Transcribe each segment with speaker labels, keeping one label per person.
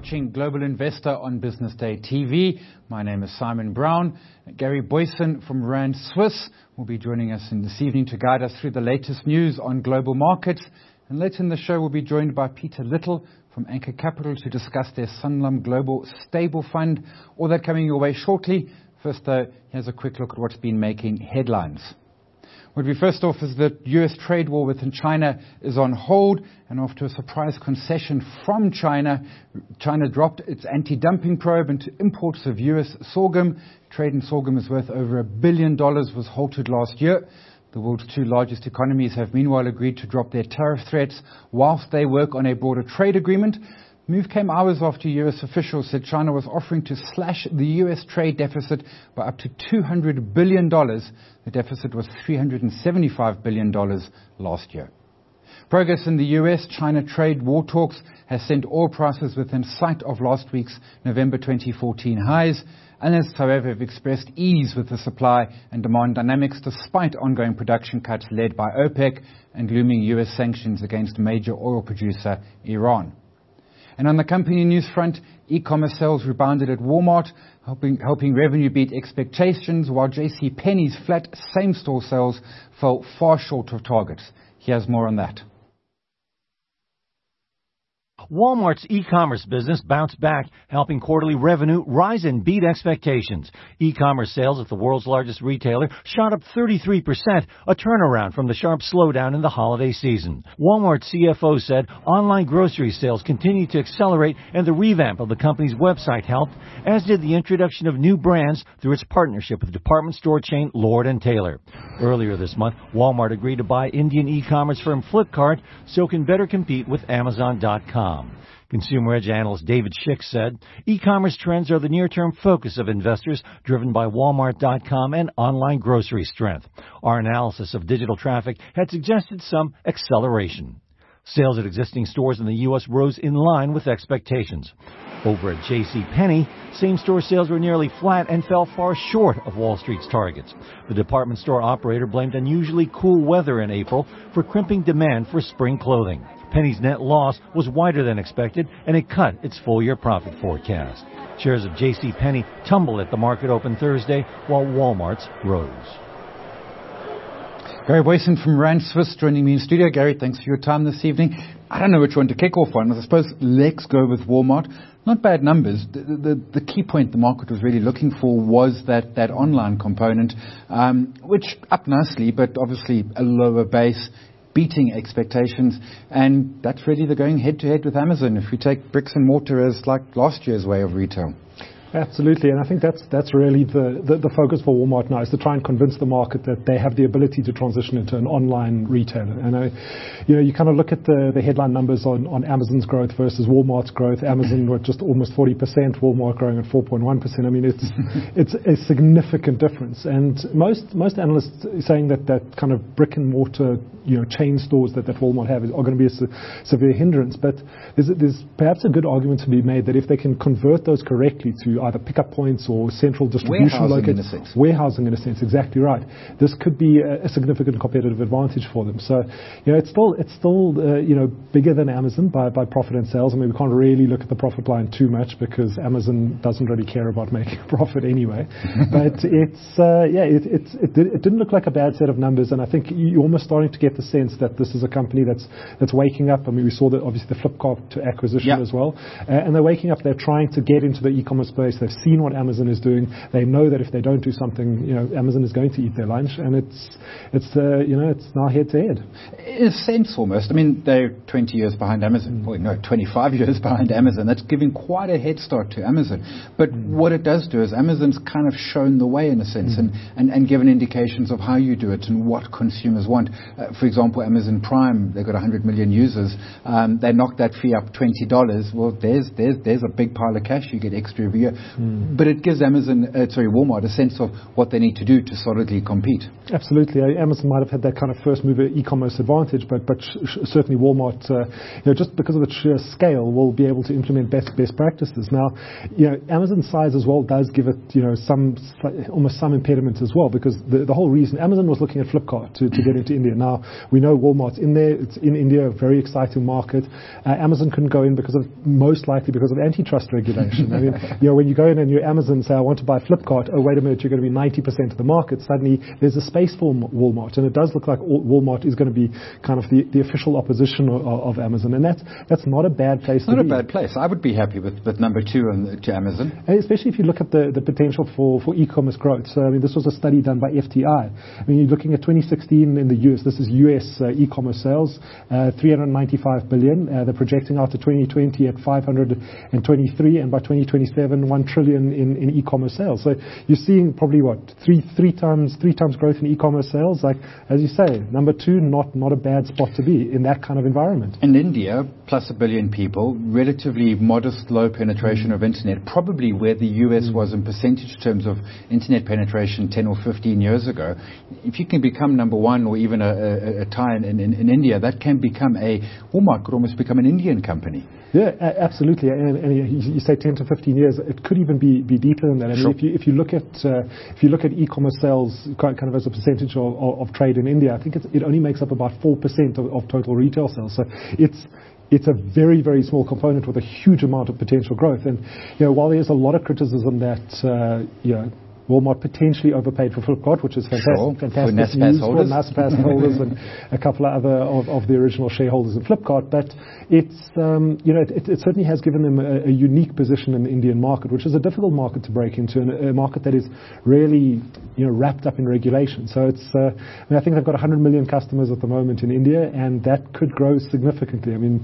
Speaker 1: watching Global Investor on Business Day TV. My name is Simon Brown. Gary Boyson from Rand Swiss will be joining us in this evening to guide us through the latest news on global markets. And later in the show, we'll be joined by Peter Little from Anchor Capital to discuss their Sanlam Global Stable Fund. All that coming your way shortly. First, though, here's a quick look at what's been making headlines. What we first off is that U.S. trade war within China is on hold, and after a surprise concession from China, China dropped its anti-dumping probe into imports of U.S. sorghum. Trade in sorghum is worth over $1 billion, was halted last year. The world's two largest economies have meanwhile agreed to drop their tariff threats whilst they work on a broader trade agreement. Move came hours after U.S. officials said China was offering to slash the U.S. trade deficit by up to $200 billion. The deficit was $375 billion last year. Progress in the U.S. China trade war talks has sent oil prices within sight of last week's November 2014 highs. Analysts, however, have expressed ease with the supply and demand dynamics despite ongoing production cuts led by OPEC and looming U.S. sanctions against major oil producer Iran. And on the company news front, e-commerce sales rebounded at Walmart, helping revenue beat expectations, while JCPenney's flat same-store sales fell far short of targets. Here's more on that.
Speaker 2: Walmart's e-commerce business bounced back, helping quarterly revenue rise and beat expectations. E-commerce sales at the world's largest retailer shot up 33%, a turnaround from the sharp slowdown in the holiday season. Walmart's CFO said online grocery sales continued to accelerate and the revamp of the company's website helped, as did the introduction of new brands through its partnership with department store chain Lord & Taylor. Earlier this month, Walmart agreed to buy Indian e-commerce firm Flipkart so it can better compete with Amazon.com. Consumer Edge analyst David Schick said, e-commerce trends are the near-term focus of investors, driven by Walmart.com and online grocery strength. Our analysis of digital traffic had suggested some acceleration. Sales at existing stores in the U.S. rose in line with expectations. Over at JCPenney, same-store sales were nearly flat and fell far short of Wall Street's targets. The department store operator blamed unusually cool weather in April for crimping demand for spring clothing. Penny's net loss was wider than expected, and it cut its full-year profit forecast. Shares of JCPenney tumbled at the market open Thursday, while Walmart's rose.
Speaker 1: Gary Boyson from Rand Swiss joining me in studio. Gary, thanks for your time this evening. I don't know which one to kick off on. I suppose let's go with Walmart. Not bad numbers. The key point the market was really looking for was that online component, which up nicely, but obviously a lower base, beating expectations, and that's really the going head-to-head with Amazon if we take bricks and mortar as like last year's way of retail.
Speaker 3: Absolutely, and I think that's really the focus for Walmart now, is to try and convince the market that they have the ability to transition into an online retailer. And you kind of look at the headline numbers on Amazon's growth versus Walmart's growth. Amazon were just almost 40%, Walmart growing at 4.1%. I mean, it's a significant difference. And most analysts are saying that kind of brick and mortar chain stores that Walmart have are going to be a severe hindrance. But there's perhaps a good argument to be made that if they can convert those correctly to either pickup points or central distribution locations. Warehousing in a sense, exactly right. This could be a significant competitive advantage for them. So, it's still bigger than Amazon by profit and sales. I mean, we can't really look at the profit line too much because Amazon doesn't really care about making a profit anyway. But it didn't look like a bad set of numbers, and I think you're almost starting to get the sense that this is a company that's waking up. I mean, we saw that obviously the Flipkart acquisition as well, and they're waking up. They're trying to get into the e-commerce space. They've seen what Amazon is doing. They know that if they don't do something, Amazon is going to eat their lunch, and it's now head to head.
Speaker 1: In a sense, almost. I mean, they're 20 years behind Amazon. 25 years behind Amazon. That's giving quite a head start to Amazon. But what it does do is Amazon's kind of shown the way in a sense, and given indications of how you do it and what consumers want. For example, Amazon Prime, they've got 100 million users. They knocked that fee up $20. Well, there's a big pile of cash you get extra every year. but it gives Walmart a sense of what they need to do to solidly compete.
Speaker 3: Absolutely. Amazon might have had that kind of first mover e-commerce advantage, but certainly Walmart, just because of its sheer scale, will be able to implement best practices. Now, Amazon's size as well does give it, almost some impediments as well, because the whole reason Amazon was looking at Flipkart to get into India. Now, we know Walmart's in there. It's in India, a very exciting market. Amazon couldn't go in most likely because of antitrust regulation. I mean, when you go in and you're Amazon say, I want to buy Flipkart, oh, wait a minute, you're going to be 90% of the market. Suddenly, there's a space for Walmart, and it does look like Walmart is going to be kind of the official opposition of Amazon, and that's not a bad place to be.
Speaker 1: Not a bad place. I would be happy with number 2 to Amazon.
Speaker 3: And especially if you look at the potential for e-commerce growth. So, I mean, this was a study done by FTI. I mean, you're looking at 2016 in the US. This is US e-commerce sales, 395 billion. They're projecting out to 2020 at 523, and by 2027, 1 trillion in e-commerce sales. So you're seeing probably three times growth in e-commerce sales. Like, as you say, number 2, not a bad spot to be in that kind of environment.
Speaker 1: In India, plus 1 billion people, relatively modest, low penetration of internet, probably where the US was in percentage terms of internet penetration 10 or 15 years ago. If you can become number 1 or even a tie in India, that can become Walmart could almost become an Indian company.
Speaker 3: Yeah, absolutely. And you say 10 to 15 years, it could even be deeper than that. I mean, if you look at e-commerce sales kind of as a percentage of trade in India, I think it only makes up about 4% of total retail sales. So it's a very, very small component with a huge amount of potential growth. And while there's a lot of criticism that Walmart potentially overpaid for Flipkart, which is fantastic
Speaker 1: for
Speaker 3: news for Naspers holders and a couple of other of the original shareholders in Flipkart. But it certainly has given them a unique position in the Indian market, which is a difficult market to break into, and a market that is really wrapped up in regulation. So I think they've got 100 million customers at the moment in India, and that could grow significantly. I mean,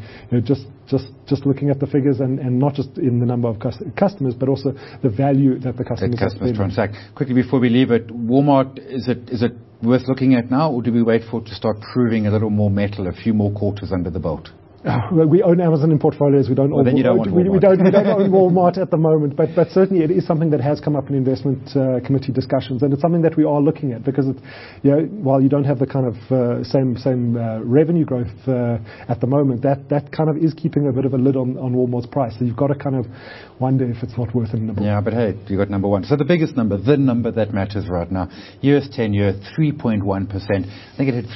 Speaker 3: just looking at the figures, and not just in the number of customers, but also the value that the customers
Speaker 1: transact. Quickly before we leave it, Walmart, is it worth looking at now, or do we wait for it to start proving a little more metal, a few more quarters under the belt?
Speaker 3: Well, we own Amazon in portfolios. We don't own Walmart at the moment, but certainly it is something that has come up in investment committee discussions, and it's something that we are looking at, because while you don't have the kind of same revenue growth at the moment, that kind of is keeping a bit of a lid on Walmart's price. So you've got to kind of wonder if it's not worth it in the book.
Speaker 1: Yeah, but hey, you got number 1. So the biggest number, the number that matters right now, US 10-year, 3.1%. I think it hit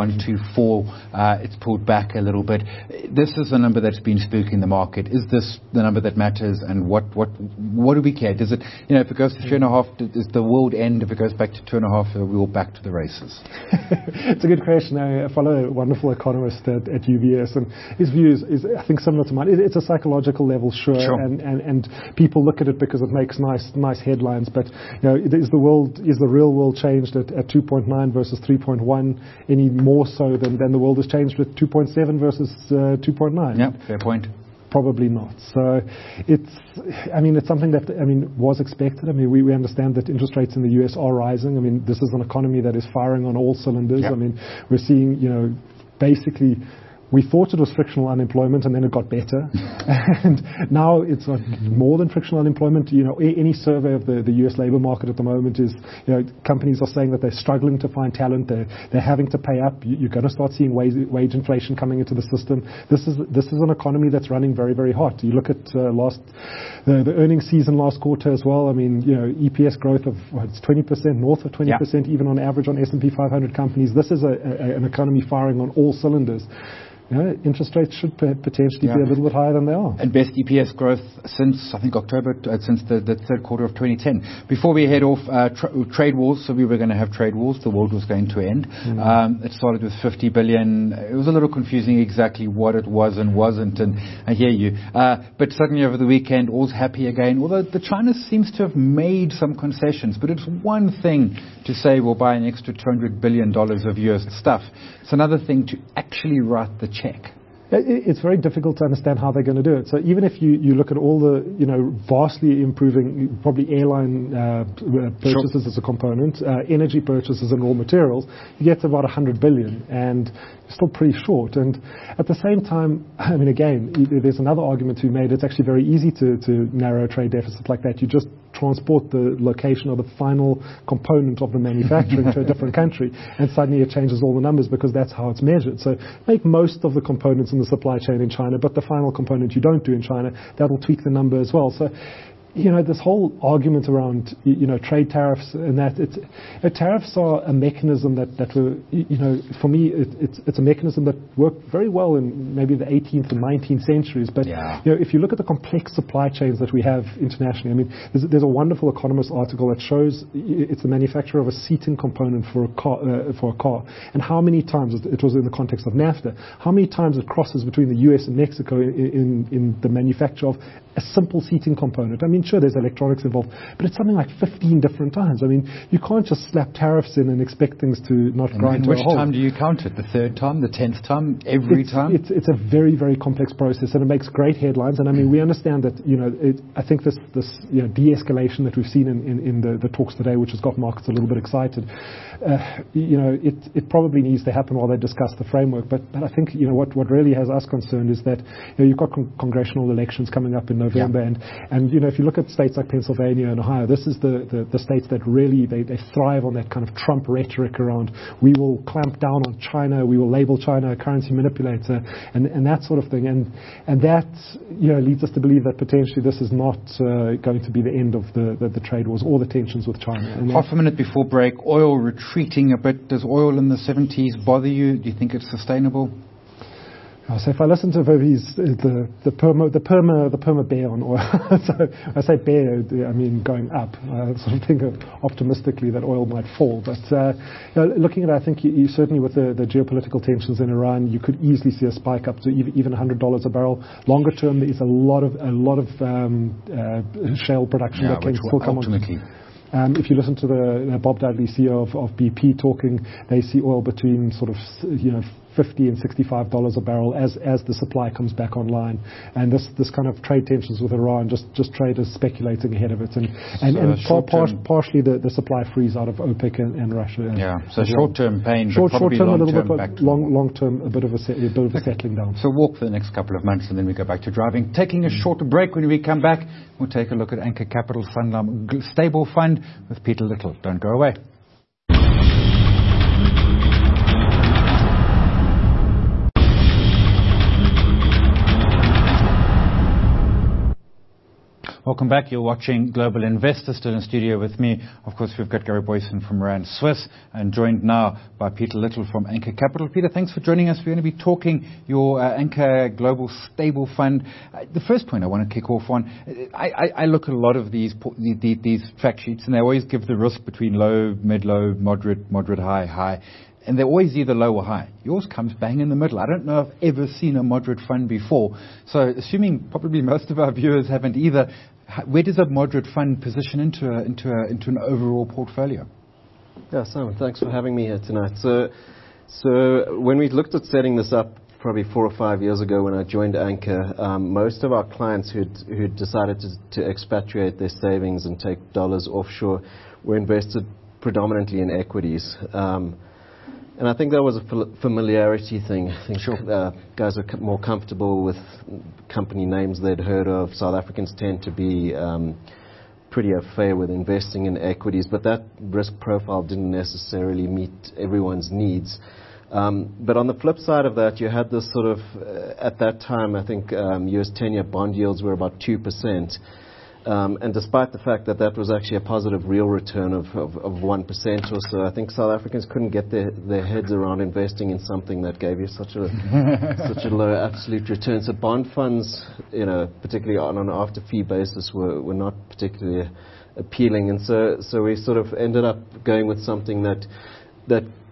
Speaker 1: 3.124. It's pulled back a little bit. This is the number that's been spooking the market. Is this the number that matters, and what do we care? Does it, if it goes to 3.5, does the world end? If it goes back to 2.5, are we all back to the races?
Speaker 3: It's a good question. I follow a wonderful economist at UBS, and his view is I think similar to mine. It's a psychological level, sure. And people look at it because it makes nice headlines, but is the real world changed at 2.9 versus 3.1 any more so than the world has changed with 2.7 versus 2.9?
Speaker 1: Yeah, fair point.
Speaker 3: Probably not. So it's something that, was expected. We understand that interest rates in the US are rising. This is an economy that is firing on all cylinders.
Speaker 1: Yep.
Speaker 3: We're seeing, basically, we thought it was frictional unemployment, and then it got better. And now it's more than frictional unemployment. Any survey of the US labor market at the moment is, companies are saying that they're struggling to find talent. They're having to pay up. You're going to start seeing wage inflation coming into the system. This is an economy that's running very, very hot. You look at the earnings season last quarter as well. EPS growth of it's 20%, north of 20%, even on average on S&P 500 companies. This is an economy firing on all cylinders. Interest rates should potentially be a little bit higher than they are.
Speaker 1: And best EPS growth since, I think, October, since the third quarter of 2010. Before we head off, trade wars, so we were going to have trade wars. The world was going to end. It started with 50 billion. It was a little confusing exactly what it was and wasn't, and I hear you. But suddenly over the weekend, all's happy again, although the China seems to have made some concessions. But it's one thing to say we'll buy an extra $200 billion of US stuff. It's another thing to actually write the check.
Speaker 3: It's very difficult to understand how they're going to do it. So even if you look at all the, vastly improving, probably airline purchases as a component, energy purchases and raw materials, you get to about 100 billion, and you're still pretty short. And at the same time, I mean, again, there's another argument to be made. It's actually very easy to narrow trade deficits like that. You just transport the location of the final component of the manufacturing to a different country, and suddenly it changes all the numbers because that's how it's measured. So make most of the components in the supply chain in China, but the final component you don't do in China, that'll tweak the number as well. So this whole argument around, trade tariffs and that, tariffs are a mechanism that for me, it's a mechanism that worked very well in maybe the 18th and 19th centuries. But, if you look at the complex supply chains that we have internationally, I mean, there's a wonderful Economist article that shows it's the manufacture of a seating component for a car, and how many times, it was in the context of NAFTA, how many times it crosses between the US and Mexico in the manufacture of a simple seating component. I mean, sure, there's electronics involved, but it's something like 15 different times. I mean, you can't just slap tariffs in and expect things to not grind to a halt.
Speaker 1: Which time do you count it? The third time? The 10th time? Every time?
Speaker 3: It's a very, very complex process, and it makes great headlines. And I mean, we understand that, I think this de-escalation that we've seen in the talks today, which has got markets a little bit excited, it probably needs to happen while they discuss the framework. But I think, what really has us concerned is that, you've got congressional elections coming up in November, and if you look at states like Pennsylvania and Ohio, this is the states that really they thrive on that kind of Trump rhetoric around, we will clamp down on China, we will label China a currency manipulator, and that sort of thing, and that leads us to believe that potentially this is not going to be the end of the trade wars or the tensions with China. And
Speaker 1: half a minute before break, oil retreating a bit. Does oil in the 70s bother you? Do you think it's sustainable?
Speaker 3: So if I listen to the perma bear on oil, so I say bear, I mean going up. I sort of think optimistically that oil might fall. But looking at it, I think you certainly with the geopolitical tensions in Iran, you could easily see a spike up to even $100 a barrel. Longer term, there is a lot of shale production that can still come
Speaker 1: ultimately.
Speaker 3: If you listen to the Bob Dudley, CEO of BP, talking, they see oil between sort of $50 and $65 a barrel as the supply comes back online, and this kind of trade tensions with Iran, just traders speculating ahead of it, and partially the supply freeze out of OPEC and Russia.
Speaker 1: So short-term pain, but probably
Speaker 3: long-term a little
Speaker 1: long-term
Speaker 3: bit, but long-term a bit of a settling down.
Speaker 1: So walk for the next couple of months, and then we go back to driving. Taking a short break. When we come back, we'll take a look at Anchor Capital Sanlam Stable Fund with Peter Little. Don't go away. Welcome back. You're watching Global Investor, still in studio with me. Of course, we've got Gary Boyson from Rand Swiss, and joined now by Peter Little from Anchor Capital. Peter, thanks for joining us. We're going to be talking your Anchor Global Stable Fund. The first point I want to kick off on, I look at a lot of these fact sheets, and they always give the risk between low, mid-low, moderate, high. And they're always either low or high. Yours comes bang in the middle. I don't know if I've ever seen a moderate fund before. So assuming probably most of our viewers haven't either, where does a moderate fund position into an overall portfolio?
Speaker 4: Yeah, Simon, thanks for having me here tonight. So when we looked at setting this up probably 4 or 5 years ago when I joined Anchor, most of our clients who'd decided to expatriate their savings and take dollars offshore were invested predominantly in equities. And I think that was a familiarity thing. I think guys are more comfortable with company names they'd heard of. South Africans tend to be pretty au fait with investing in equities, but that risk profile didn't necessarily meet everyone's needs. But on the flip side of that, you had this sort of, at that time, I think US 10-year bond yields were about 2%. And despite the fact that was actually a positive real return of 1% or so, I think South Africans couldn't get their heads around investing in something that gave you such a low absolute return. So bond funds, particularly on an after fee basis, were not particularly appealing. And so we sort of ended up going with something that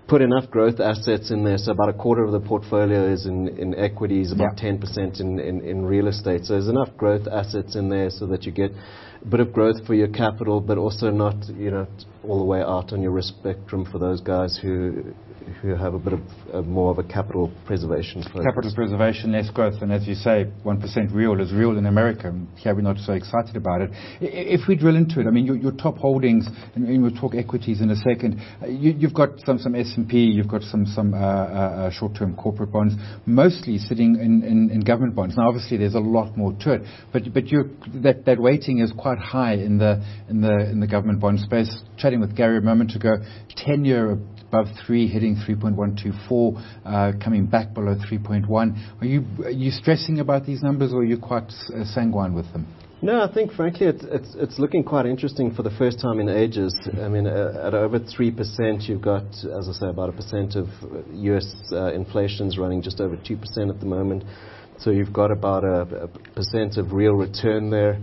Speaker 4: put enough growth assets in there, so about a quarter of the portfolio is in equities, about 10% in real estate. So there's enough growth assets in there so that you get a bit of growth for your capital, but also not, all the way out on your risk spectrum for those guys who have a bit of more of a capital preservation focus.
Speaker 1: Capital preservation, less growth, and as you say, 1% real is real in America. Here we're not so excited about it. If we drill into it, I mean, your top holdings, and we'll talk equities in a second. You've got some S&P, you've got some short-term corporate bonds, mostly sitting in government bonds. Now, obviously, there's a lot more to it, but that weighting is quite high in the government bond space. Chatting with Gary a moment ago, 10-year above 3, hitting 3.124, coming back below 3.1. Are you stressing about these numbers, or are you quite sanguine with them?
Speaker 4: No, I think frankly it's looking quite interesting for the first time in ages. I mean, at over 3%, you've got, as I say, about 1% of U.S. inflation's running just over 2% at the moment. So you've got about a percent of real return there.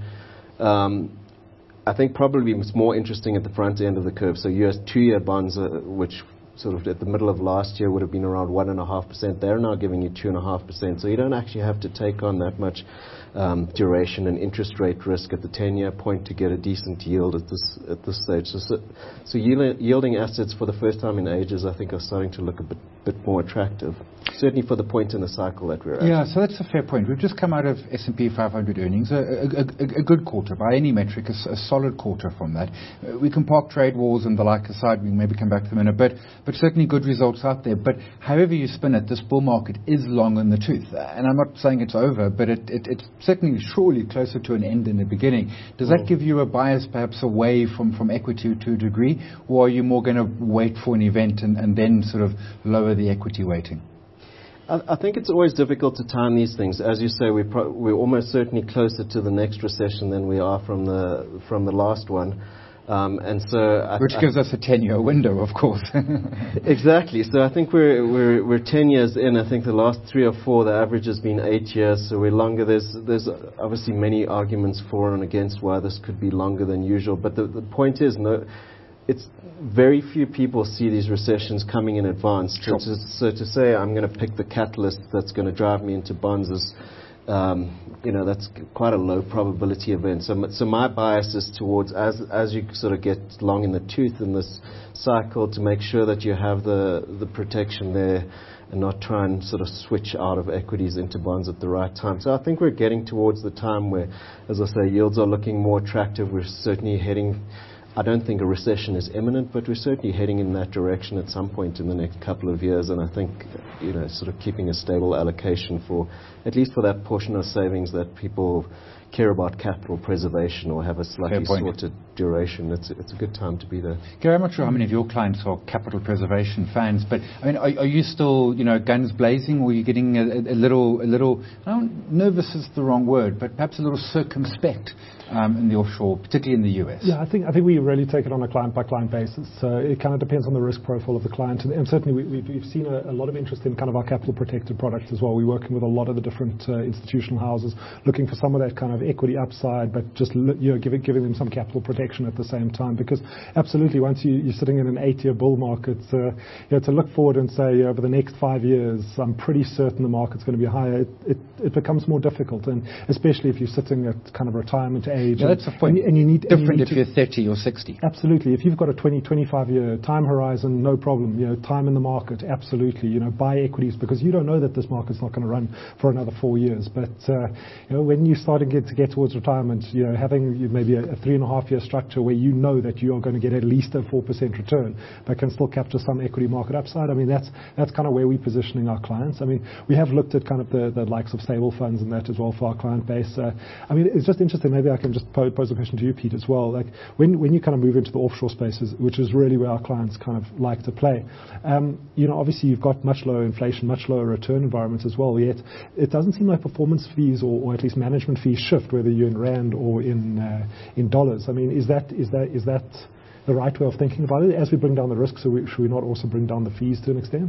Speaker 4: I think probably it's more interesting at the front end of the curve. So U.S. 2-year bonds, which sort of at the middle of last year would have been around 1.5%, they're now giving you 2.5%. So you don't actually have to take on that much duration and interest rate risk at the 10-year point to get a decent yield at this stage. So yielding assets for the first time in ages, I think, are starting to look a bit more attractive, certainly for the point in the cycle that we're at.
Speaker 1: Yeah, so that's a fair point. We've just come out of S&P 500 earnings, a good quarter by any metric, a solid quarter from that. We can park trade wars and the like aside. We can maybe come back to them in a bit, but certainly good results out there. But however you spin it, this bull market is long in the tooth, and I'm not saying it's over, but it's certainly surely closer to an end than a beginning. Does that give you a bias perhaps away from equity to a degree, or are you more going to wait for an event and then sort of lower the equity weighting?
Speaker 4: I think it's always difficult to time these things. As you say, we're almost certainly closer to the next recession than we are from the last one.
Speaker 1: Which gives us a 10-year window, of course.
Speaker 4: Exactly. So I think we're 10 years in. I think the last 3 or 4, the average has been 8 years. So we're longer. There's obviously many arguments for and against why this could be longer than usual. But the point is, it's very few people see these recessions coming in advance. Sure. So to say I'm going to pick the catalyst that's going to drive me into bonds is, that's quite a low probability event. So my bias is towards, as you sort of get long in the tooth in this cycle, to make sure that you have the protection there and not try and sort of switch out of equities into bonds at the right time. So I think we're getting towards the time where, as I say, yields are looking more attractive. We're certainly heading, I don't think a recession is imminent, but we're certainly heading in that direction at some point in the next couple of years. And I think, sort of keeping a stable allocation for, at least for that portion of savings that people care about capital preservation or have a slightly sorted duration, it's a good time to be there.
Speaker 1: Gary, I'm not sure how many of your clients are capital preservation fans, but I mean, are you still, guns blazing, or are you getting a little, nervous is the wrong word, but perhaps a little circumspect in the offshore, particularly in the US?
Speaker 3: Yeah, I think we really take it on a client-by-client basis. It kind of depends on the risk profile of the client, and certainly we've seen a lot of interest in kind of our capital-protected products as well. We're working with a lot of the different institutional houses, looking for some of that kind of equity upside, but just giving them some capital protection at the same time. Because absolutely, once you're sitting in an 8-year bull market, to look forward and say over the next 5 years, I'm pretty certain the market's going to be higher. It becomes more difficult, and especially if you're sitting at kind of retirement age.
Speaker 1: Yeah, that's the point.
Speaker 3: And you need
Speaker 1: different if you're 30 or 60.
Speaker 3: Absolutely. If you've got a 25 year time horizon, no problem. Time in the market, absolutely. Buy equities, because you don't know that this market's not going to run for another 4 years. But when you start to get towards retirement, having maybe a 3.5-year structure where you know that you are going to get at least a 4% return, but can still capture some equity market upside. I mean, that's kind of where we're positioning our clients. I mean, we have looked at kind of the likes of stable funds and that as well for our client base. I mean, it's just interesting. Maybe I can just pose a question to you, Pete, as well. Like when you kind of move into the offshore spaces, which is really where our clients kind of like to play, obviously you've got much lower inflation, much lower return environments as well. Yet it doesn't seem like performance fees or at least management fees shift, whether you're in rand or in dollars. I mean, is that the right way of thinking about it? As we bring down the risk, should we not also bring down the fees to an extent?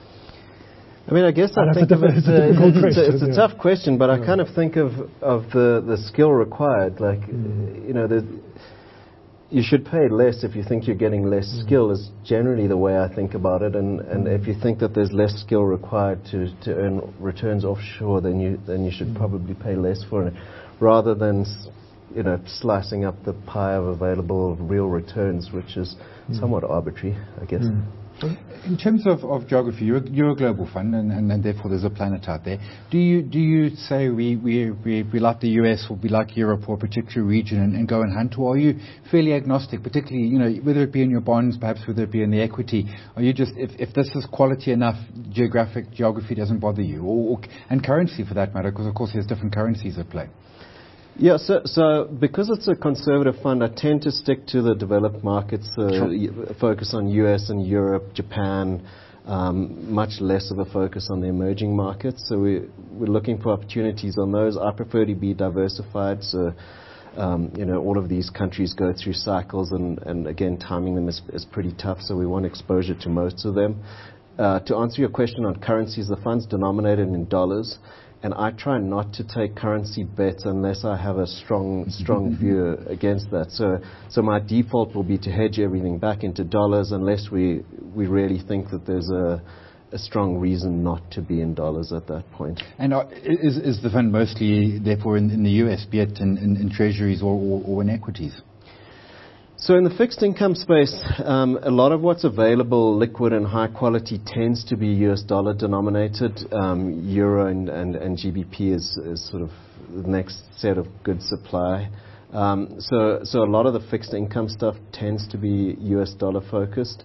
Speaker 4: I mean, I guess it's a tough question, but I kind of think of the skill required. Like, you should pay less if you think you're getting less skill is generally the way I think about it. And if you think that there's less skill required to earn returns offshore, then you should probably pay less for it, rather than slicing up the pie of available real returns, which is somewhat arbitrary, I guess.
Speaker 1: In terms of geography, you're a global fund, and therefore there's a planet out there. Do you say we like the US or we like Europe or a particular region and go and hunt, or are you fairly agnostic, particularly whether it be in your bonds, perhaps whether it be in the equity? Are you just if this is quality enough, geography doesn't bother you, and currency for that matter, because of course there's different currencies at play.
Speaker 4: Yeah, so because it's a conservative fund, I tend to stick to the developed markets, focus on US and Europe, Japan, much less of a focus on the emerging markets. So we're looking for opportunities on those. I prefer to be diversified, so all of these countries go through cycles, and again, timing them is pretty tough, so we want exposure to most of them. To answer your question on currencies, the fund's denominated in dollars, and I try not to take currency bets unless I have a strong view against that. So my default will be to hedge everything back into dollars unless we really think that there's a strong reason not to be in dollars at that point.
Speaker 1: And is the fund mostly therefore in the US, be it in treasuries or in equities?
Speaker 4: So in the fixed income space, a lot of what's available, liquid and high quality, tends to be US dollar denominated. Euro and GBP is sort of the next set of good supply. So a lot of the fixed income stuff tends to be US dollar focused.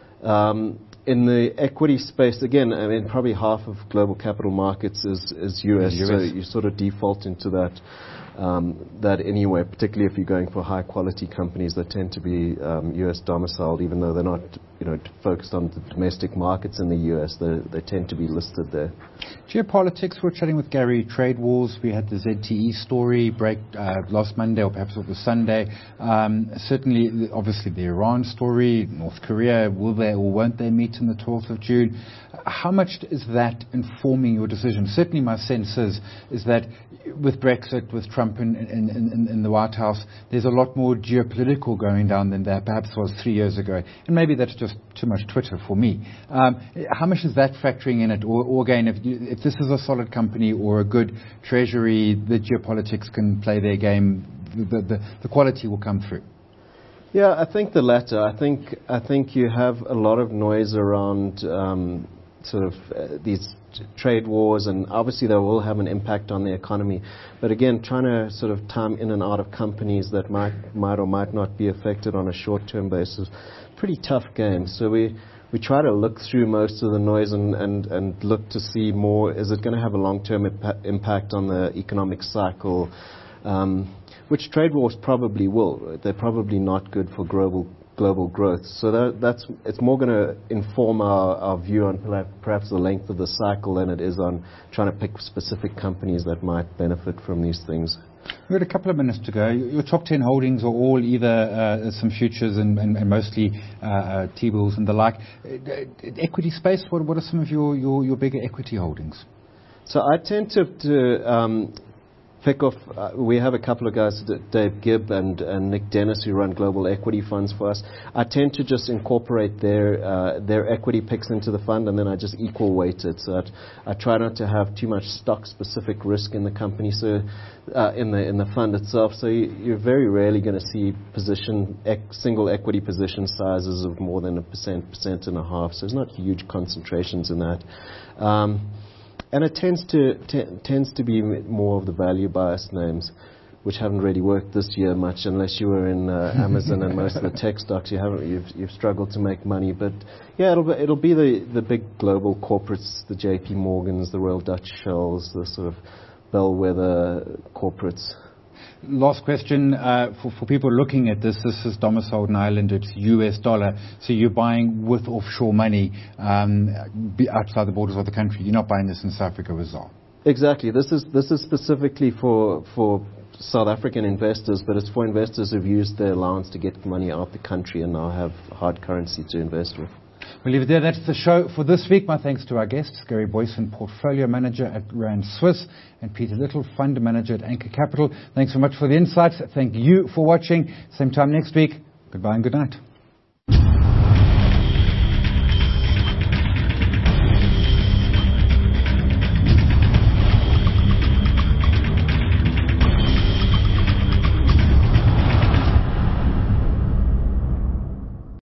Speaker 4: In the equity space, again, I mean, probably half of global capital markets is US, so you sort of default into that anyway, particularly if you're going for high quality companies that tend to be US domiciled, even though they're not focused on the domestic markets in the US, they tend to be listed there.
Speaker 1: Geopolitics, we're chatting with Gary. Trade wars, we had the ZTE story break last Monday, or perhaps it was Sunday. Certainly, obviously the Iran story, North Korea, will they or won't they meet on the 12th of June? How much is that informing your decision? Certainly my sense is that with Brexit, with Trump in the White House, there's a lot more geopolitical going down than there perhaps was 3 years ago. And maybe that's just too much Twitter for me. How much is that factoring in it? Or again, if this is a solid company or a good treasury, the geopolitics can play their game, the quality will come through.
Speaker 4: Yeah, I think the latter. I think you have a lot of noise around these trade wars, and obviously they will have an impact on the economy. But again, trying to sort of time in and out of companies that might or might not be affected on a short-term basis, pretty tough game. So we try to look through most of the noise and look to see more, is it going to have a long-term impact on the economic cycle, which trade wars probably will. They're probably not good for global growth. So it's more going to inform our view on perhaps the length of the cycle than it is on trying to pick specific companies that might benefit from these things.
Speaker 1: We've got a couple of minutes to go. Your top 10 holdings are all either some futures and mostly T-bills and the like. Equity space, what are some of your bigger equity holdings?
Speaker 4: So I tend to pick off, we have a couple of guys, Dave Gibb and Nick Dennis, who run global equity funds for us. I tend to just incorporate their equity picks into the fund, and then I just equal weight it. So I try not to have too much stock-specific risk in the company, so in the fund itself. So you're very rarely going to see single equity position sizes of more than 1%, 1.5%. So there's not huge concentrations in that. And it tends to be more of the value biased names, which haven't really worked this year much, unless you were in Amazon and most of the tech stocks. You've struggled to make money, but yeah, it'll be the big global corporates, the JP Morgans, the Royal Dutch Shells, the sort of bellwether corporates.
Speaker 1: Last question for people looking at this. This is domiciled in Ireland. It's US dollar. So you're buying with offshore money outside the borders of the country. You're not buying this in South Africa as well.
Speaker 4: Exactly. This is specifically for South African investors, but it's for investors who've used their allowance to get money out the country and now have hard currency to invest with.
Speaker 1: We'll leave it there. That's the show for this week. My thanks to our guests, Gary Boyson, Portfolio Manager at Rand Swiss, and Peter Little, Fund Manager at Anchor Capital. Thanks so much for the insights. Thank you for watching. Same time next week. Goodbye and good night.